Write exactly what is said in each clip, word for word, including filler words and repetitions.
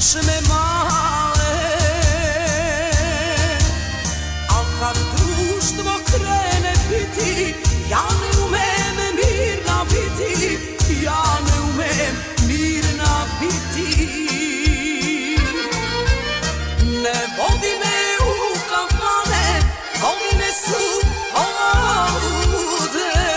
čme male, al kad društvo krene biti, ja ne umem mirna biti, ja ne umem mirna biti. Ne vodi me u kafane, godine su ovde,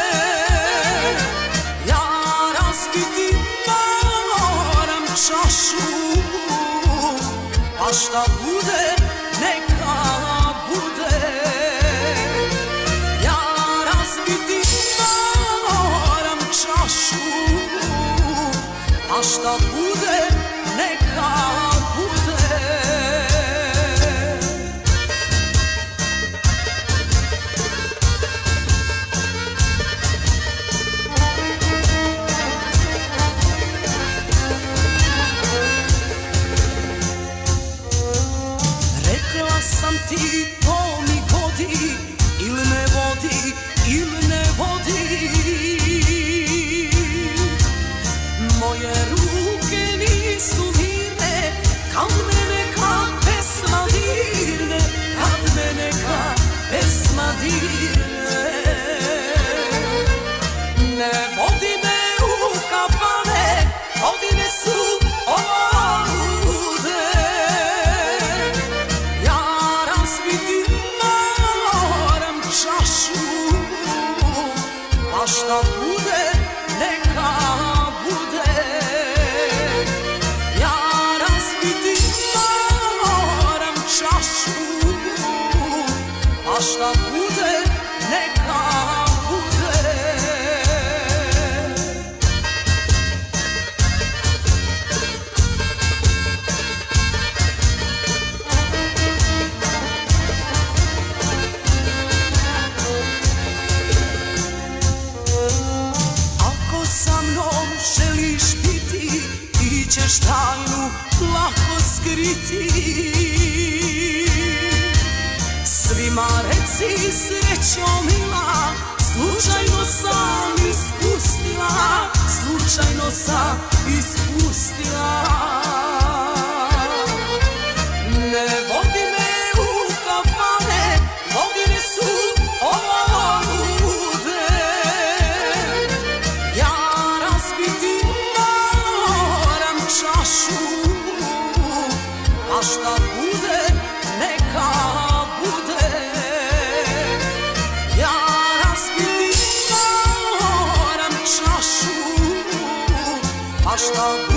ja razbiti moram čašu, a šta bude, neka bude. Ja razbiti moram čašu, a šta bude, neka bude. Rekla sam ti to mi godi, il ne vodi, il ne vodi. Moje ruke nisu mirne, kad me neka pesma dirne, kad me neka pesma dirne. Ne vodi me u kafane, godine su ovde, ja razbiti moram čašu, a šta bude, neka bude. Ja razbiti moram čašu, a šta bude, neka bude. Ako sa mnom želiš biti, ti ćeš tajnu lako skriti. Svima reci srećo mila, slučajno sam ispustila, slučajno sam ispustila. Ne vodi me u kafane, godine su ovde, ja razbiti moram čašu, a šta bude, neka bude. Ja razbiti moram čašu, a šta bude.